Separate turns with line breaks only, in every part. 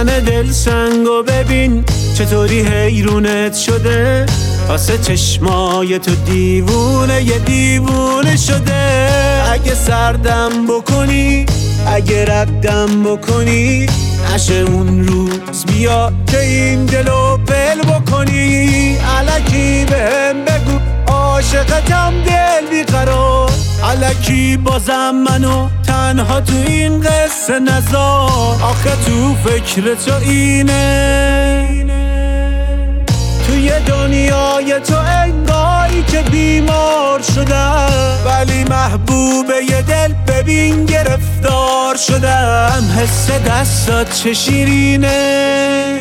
دل سنگو ببین چطوری حیرونت شده، واسه چشمای تو دیوونه یه دیوونه شده. اگه سردم بکنی، اگه ردم بکنی، نشه اون روز بیا که این دلو بل بکنی. الکی بهم بگو عاشقتم دل بیقرار، الکی بازم منو تنها تو این قصه نذار. آخه تو فکر تو اینه، توی دنیای تو انگاری که بیمار شدم، ولی محبوب یه دل ببین گرفتار شدم. حس دستات چه شیرینه،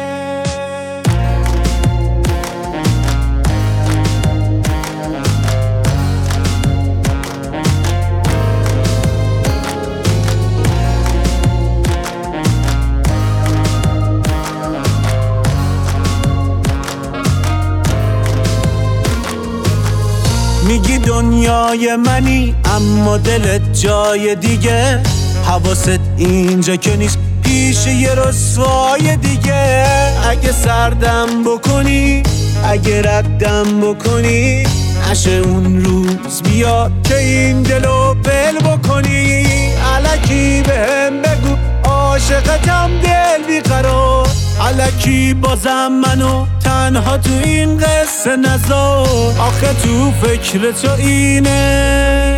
میگی دنیای منی اما دلت جای دیگه، حواست اینجا که نیست پیش یه رسوای دیگه. اگه سردم بکنی، اگه ردم بکنی، نشه اون روز بیا که این دلو بل بکنی. الکی بهم بگو عاشقتم دل بیقرار، الکی بازم منو تنها تو این قصه نذار. آخه تو فکر تو اینه،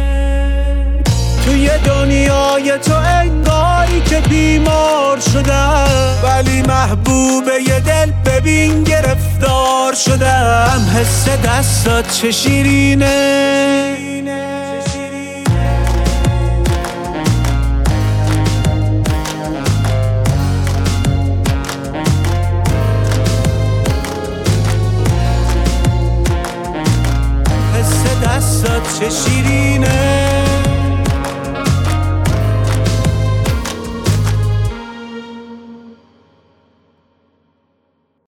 توی دنیای تو انگاری که بیمار شدم، ولی محبوب یه دل ببین گرفتار شدم. حس دستات چه شیرینه، حس دستات چه شیرینه.